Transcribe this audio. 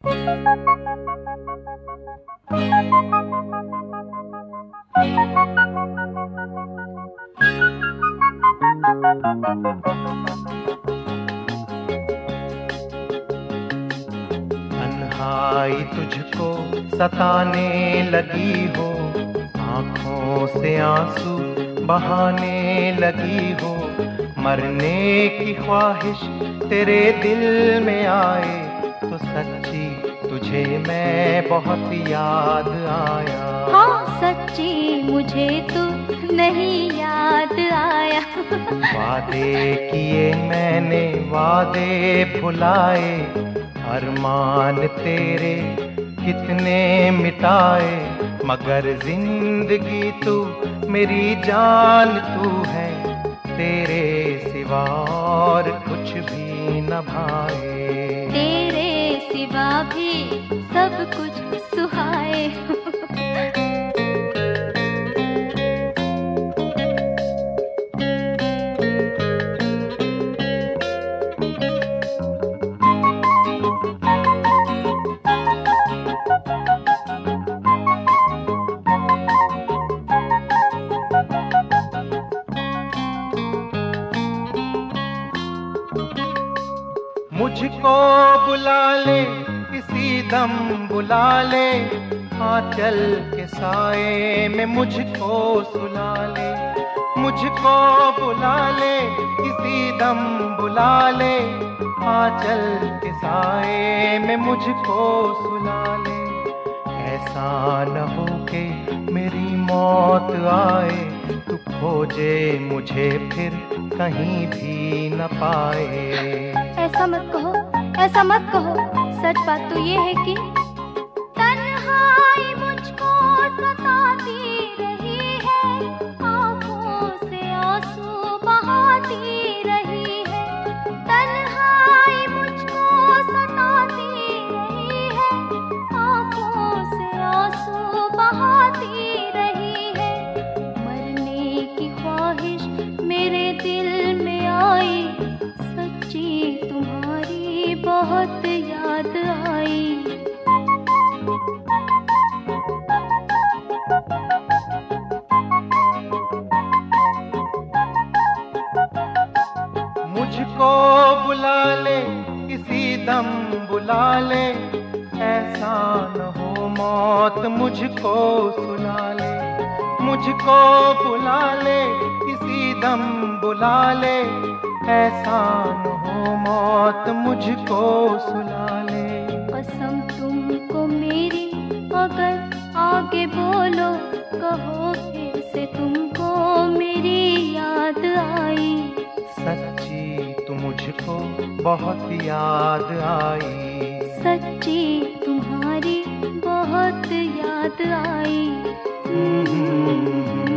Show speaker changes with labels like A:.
A: तन्हाई तुझको सताने लगी हो, आँखों से आंसू बहाने लगी हो, मरने की ख्वाहिश तेरे दिल में आए तो सच्ची तुझे मैं बहुत याद आया।
B: हाँ सच्ची मुझे तू नहीं याद आया।
A: वादे किए मैंने वादे भुलाए, अरमान तेरे कितने मिटाए, मगर जिंदगी तू मेरी जान तू है, तेरे सिवा और कुछ भी न भाए।
B: तेरे सिवा भी सब कुछ सुहाए।
A: मुझको बुला ले किसी दम बुला ले, आंचल के साए में मुझको सुला ले। मुझको बुला ले किसी दम बुला ले, आंचल के साए में मुझको सुला ले। ऐसा न हो के मेरी मौत आए, तू खोजे मुझे फिर कहीं भी न पाए।
B: ऐसा मत कहो, ऐसा मत कहो, सच बात तो ये है कि तन्हाई मुझको सताती रही है, आँखों से आंसू बहाती रही है। तन्हाई मुझको सताती रही है, आँखों से आंसू बहाती रही है, मरने की ख्वाहिश मेरे दिल में आई, सच्ची तुम्हारी बहुत याद आई।
A: मुझको बुला ले किसी दम बुला ले, ऐसा न हो मौत मुझको सुला ले। मुझको बुला ले किसी दम बुला ले, ऐसा न हो मौत मुझको सुला ले।
B: कसम तुमको मेरी अगर आगे बोलो, कहो फिर से तुमको मेरी याद आई।
A: सच्ची तू मुझको बहुत याद आई,
B: सच्ची तुम्हारी बहुत याद आई।